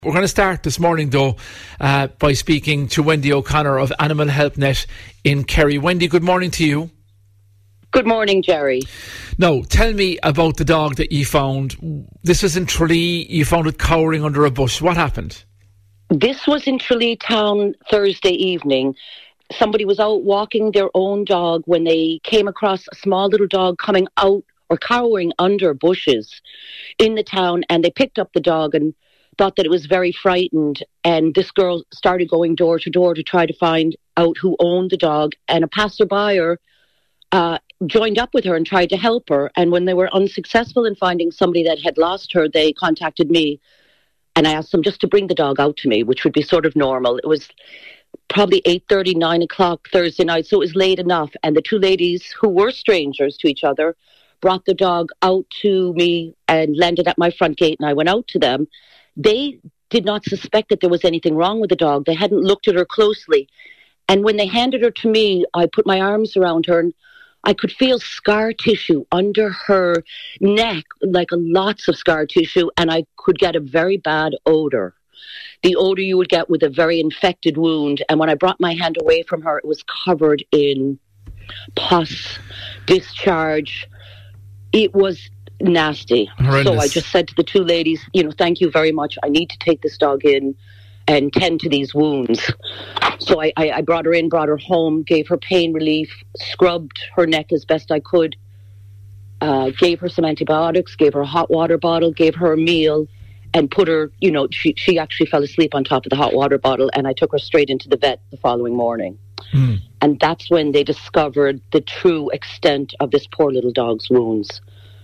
We're going to start this morning, though, by speaking to Wendy O'Connor of Animal Help Net in Kerry. Wendy, good morning to you. Good morning, Jerry. Now, tell me about the dog that you found. This was in Tralee. You found it cowering under a bush. What happened? This was in Tralee town Thursday evening. Somebody was out walking their own dog when they came across a small little dog coming out or cowering under bushes in the town, and they picked up the dog and thought that it was very frightened, and this girl started going door to door to try to find out who owned the dog, and a passerby joined up with her and tried to help her, and when they were unsuccessful in finding somebody that had lost her, they contacted me, and I asked them just to bring the dog out to me, which would be sort of normal. It was probably 8:30, 9 o'clock Thursday night, so it was late enough, and the two ladies, who were strangers to each other, brought the dog out to me and landed at my front gate, and I went out to them. They did not suspect that there was anything wrong with the dog. They hadn't looked at her closely. And when they handed her to me, I put my arms around her and I could feel scar tissue under her neck, like lots of scar tissue, and I could get a very bad odor. The odor you would get with a very infected wound. And when I brought my hand away from her, it was covered in pus, discharge. It was nasty. Horrendous. So I just said to the two ladies, thank you very much. I need to take this dog in and tend to these wounds. So I brought her in, brought her home, gave her pain relief, scrubbed her neck as best I could, gave her some antibiotics, gave her a hot water bottle, gave her a meal, and put her, she actually fell asleep on top of the hot water bottle, and I took her straight into the vet the following morning. And that's when they discovered the true extent of this poor little dog's wounds.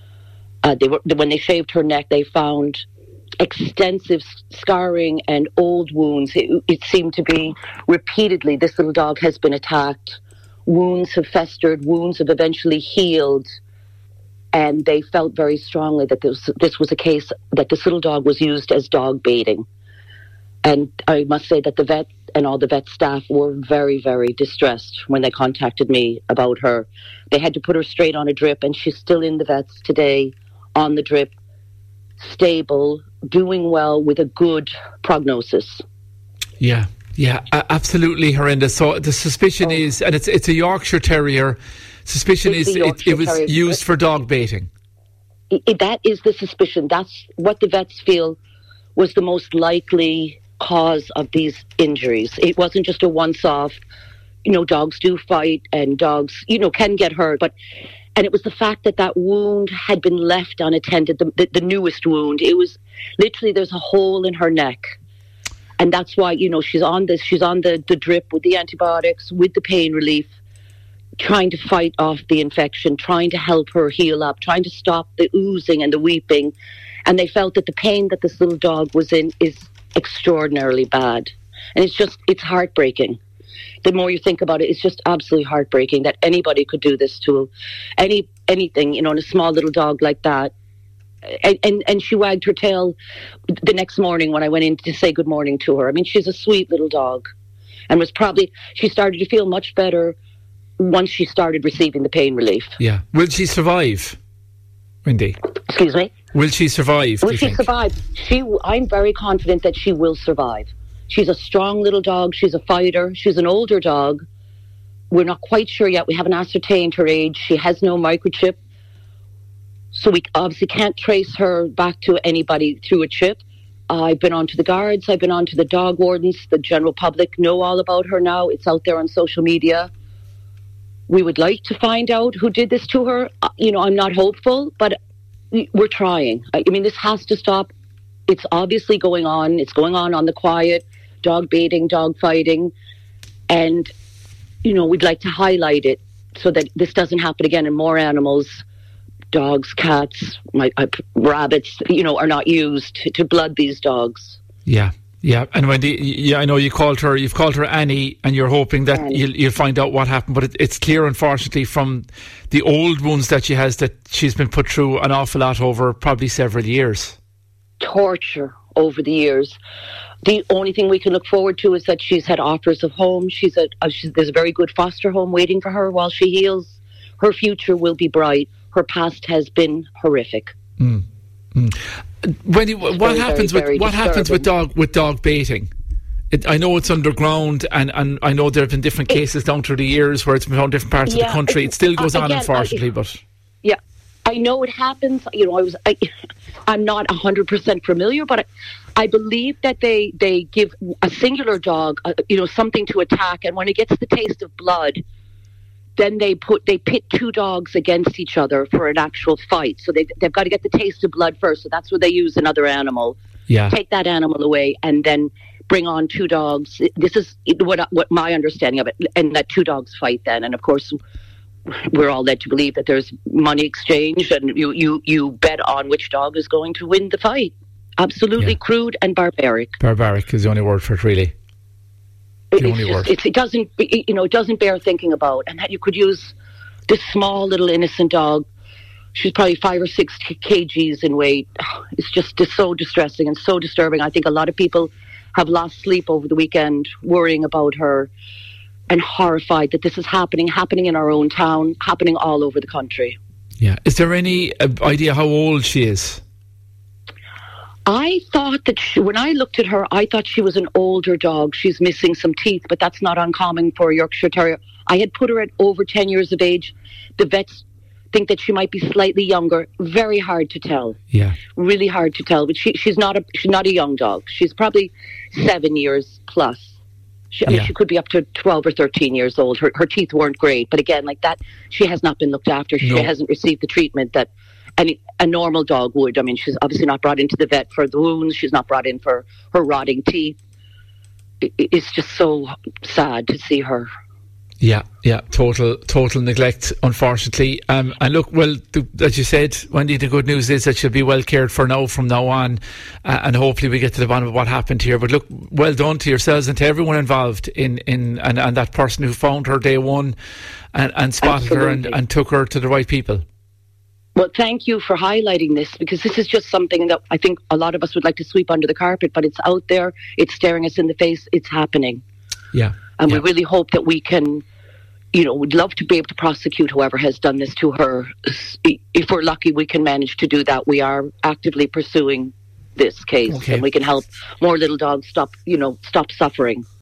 When they shaved her neck, they found extensive scarring and old wounds. It seemed to be repeatedly, this little dog has been attacked. Wounds have festered, wounds have eventually healed, and they felt very strongly that this was a case that this little dog was used as dog baiting. And I must say that the vet and all the vet staff were very, very distressed when they contacted me about her. They had to put her straight on a drip, and she's still in the vets today on the drip, stable, doing well with a good prognosis. Yeah, absolutely horrendous. So the suspicion is, and it's a Yorkshire Terrier, suspicion is it was used for dog baiting. That is the suspicion. That's what the vets feel was the most likely cause of these injuries. It wasn't just a once-off. Dogs do fight, and dogs, can get hurt, and it was the fact that wound had been left unattended, the newest wound. It was literally, there's a hole in her neck. And that's why, she's on the drip with the antibiotics, with the pain relief, trying to fight off the infection, trying to help her heal up, trying to stop the oozing and the weeping. And they felt that the pain that this little dog was in is extraordinarily bad. And it's heartbreaking. The more you think about it, it's just absolutely heartbreaking that anybody could do this to anything, in a small little dog like that. And she wagged her tail the next morning when I went in to say good morning to her. I mean, she's a sweet little dog, and she started to feel much better once she started receiving the pain relief. Yeah. Will she survive, Wendy? Excuse me? Will she survive? Will she survive? I'm very confident that she will survive. She's a strong little dog. She's a fighter. She's an older dog. We're not quite sure yet. We haven't ascertained her age. She has no microchip. So we obviously can't trace her back to anybody through a chip. I've been on to the guards. I've been on to the dog wardens. The general public know all about her now. It's out there on social media. We would like to find out who did this to her. I'm not hopeful, but we're trying. I mean, this has to stop. It's obviously going on. It's going on the quiet. Dog baiting, dog fighting. And, we'd like to highlight it so that this doesn't happen again and more animals, dogs, cats, rabbits, are not used to blood these dogs. Yeah. And Wendy, I know you've called her Annie, and you're hoping that you'll find out what happened. But it's clear, unfortunately, from the old wounds that she has, that she's been put through an awful lot over probably several years. Torture over the years. The only thing we can look forward to is that she's had offers of home. There's a very good foster home waiting for her while she heals. Her future will be bright. Her past has been horrific. What happens with dog baiting? I know it's underground, and I know there have been different cases down through the years where it's been found in different parts of the country. It still goes on, unfortunately, but I know it happens. I'm not 100% familiar, but I believe that they give a singular dog, something to attack, and when it gets the taste of blood, then they pit two dogs against each other for an actual fight. So they've got to get the taste of blood first. So that's where they use another animal. Yeah. Take that animal away, and then bring on two dogs. This is what my understanding of it, and that two dogs fight then, and of course, we're all led to believe that there's money exchanged, and you bet on which dog is going to win the fight. Absolutely crude and barbaric. Barbaric is the only word for it, really. It doesn't bear thinking about, and that you could use this small little innocent dog. She's probably 5 or 6 kgs in weight. It's just so distressing and so disturbing. I think a lot of people have lost sleep over the weekend worrying about her, and horrified that this is happening in our own town, happening all over the country. Yeah. Is there any idea how old she is? I thought that when I looked at her, I thought she was an older dog. She's missing some teeth, but that's not uncommon for a Yorkshire Terrier. I had put her at over 10 years of age. The vets think that she might be slightly younger. Very hard to tell. Yeah. Really hard to tell. But she's not a young dog. She's probably 7 years plus. She could be up to 12 or 13 years old. Her teeth weren't great. But again, like that, she has not been looked after. She hasn't received the treatment that a normal dog would. I mean, she's obviously not brought into the vet for the wounds. She's not brought in for her rotting teeth. It's just so sad to see her. Yeah, total neglect, unfortunately. And look, as you said, Wendy, the good news is that she'll be well cared for now from now on, and hopefully we get to the bottom of what happened here. But look, well done to yourselves and to everyone involved in that person who found her day one and spotted her and took her to the right people. Well, thank you for highlighting this, because this is just something that I think a lot of us would like to sweep under the carpet, but it's out there, it's staring us in the face, it's happening. Yeah. And we really hope that we can, we'd love to be able to prosecute whoever has done this to her. If we're lucky, we can manage to do that. We are actively pursuing this case, and we can help more little dogs stop suffering.